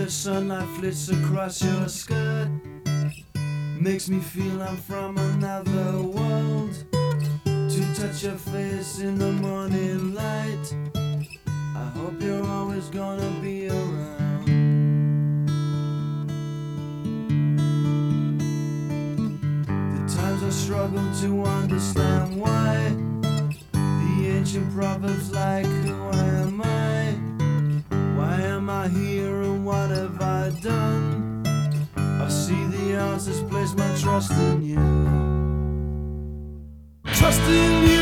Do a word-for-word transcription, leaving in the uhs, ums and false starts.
sunlight flits across your skirt, makes me feel I'm from another world. To touch your face in the morning light, I hope you're always gonna be around. The times I struggle to understand why the ancient proverbs like, who am I? Why am I here and what have I done? I see the answers, place my trust in you. Trust in you.